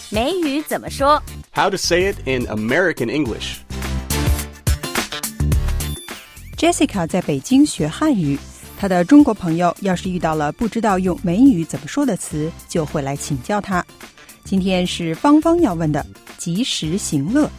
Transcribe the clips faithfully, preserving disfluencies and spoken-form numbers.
美语怎么说 How to say it in American English. Jessica 在北京学汉语，她的中国朋友要是遇到了不知道用美语怎么说的词，就会来请教她。今天是芳芳要问的及时行乐。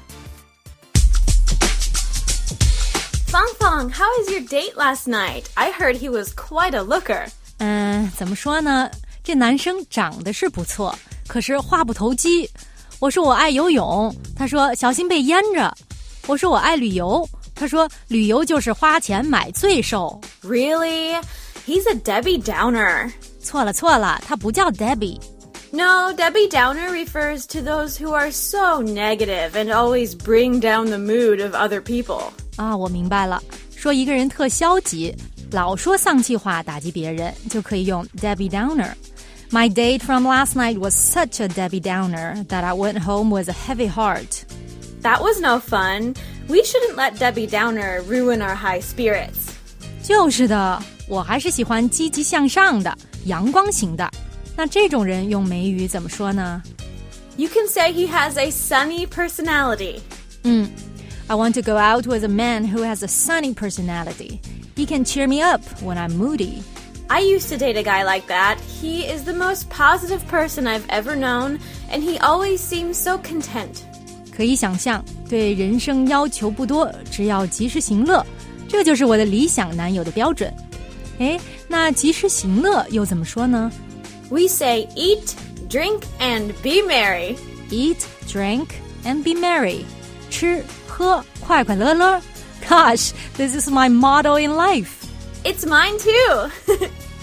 Fang Fang, how was your date last night? I heard he was quite a looker. 嗯，怎么说呢？这男生长得是不错，可是话不投机。我说我爱游泳，他说小心被淹着。我说我爱旅游，他说旅游就是花钱买罪受。 Really? He's a Debbie Downer. 错了错了，他不叫 Debbie. No, Debbie Downer refers to those who are so negative and always bring down the mood of other people. 啊，我明白了，说一个人特消极，老说丧气话打击别人，就可以用 Debbie Downer。My date from last night was such a Debbie Downer that I went home with a heavy heart. That was no fun. We shouldn't let Debbie Downer ruin our high spirits. 就是的，我还是喜欢积极向上的、阳光型的。那这种人用美语怎么说呢？ You can say he has a sunny personality. 嗯 I want to go out with a man who has a sunny personality. He can cheer me up when I'm moody.I used to date a guy like that. He is the most positive person I've ever known, and he always seems so content. 可以想象，对人生要求不多，只要及时行乐，这就是我的理想男友的标准。诶，那及时行乐又怎么说呢？ We say eat, drink, and be merry. Eat, drink, and be merry. 吃, 喝, 快快乐乐. Gosh, this is my motto in life.It's mine too.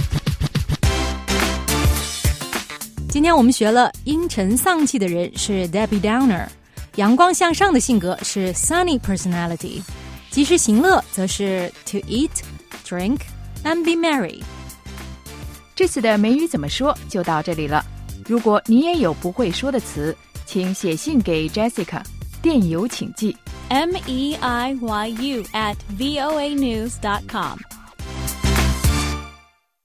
今天我们学了阴沉丧气的人是 Debbie Downer， 阳光向上的性格是 Sunny Personality， 及时行乐则是 To eat, drink, and be merry。 这次的美语怎么说就到这里了。如果你也有不会说的词，请写信给 Jessica， 电邮请寄 M E I Y U at voa news dot com